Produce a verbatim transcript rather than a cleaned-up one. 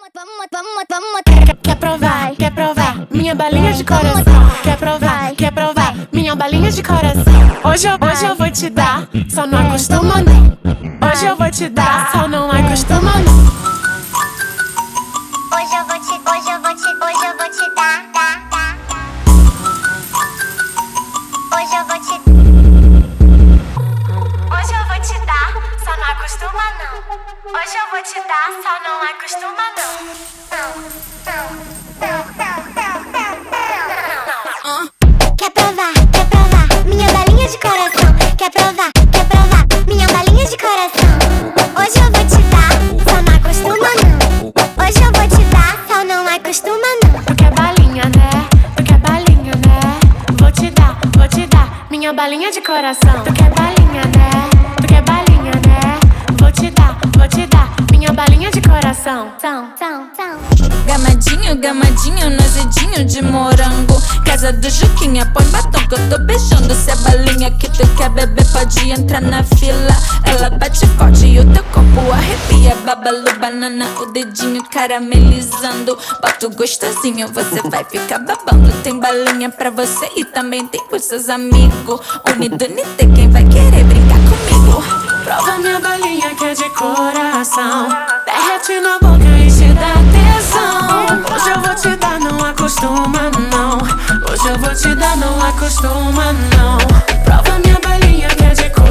vamos, vamos, vamos. Quer, quer provar, quer provar minha balinha de coração. Quer provar, quer provar minha balinha de coração. Hoje eu, hoje eu vou te dar, só não acostuma não. Hoje eu vou te dar, só não acostuma não. Hoje eu vou te, hoje eu vou te, hoje eu vou te dar, dar, dar. Hoje eu vou te, hoje eu vou te dar, só não acostuma não. Hoje eu vou te dar, só não acostuma não. Não, não, não, não, não, não. Quer provar, quer provar minha balinha de coração. Quer provar, quer provar minha balinha de coração. Hoje eu vou te dar, só não acostuma não. Hoje eu vou te dar, só não acostuma não. Tu quer balinha, né? Tu quer balinha, né? Vou te dar, vou te dar minha balinha de coração. Tu quer balinha, né? Tu quer balinha, né? Vou te dar, vou te dar minha balinha de coração. São, são, são. Gamadinho, gamadinho, nozidinho de morango. Casa do Juquinha, põe batom que eu tô beijando. Se a balinha que tu quer beber pode entrar na fila. Ela bate forte e o teu corpo arrepia. Babalu, banana, o dedinho caramelizando. Bota o gostosinho, você vai ficar babando. Tem balinha pra você e também tem pros seus amigos. Unido, unite, quem vai querer brincar comigo? Prova minha balinha que é de coração. Derrete na boca e te dá tesão. Hoje eu vou te dar, não acostuma não. Hoje eu vou te dar, não acostuma não. Prova minha balinha que é de coração.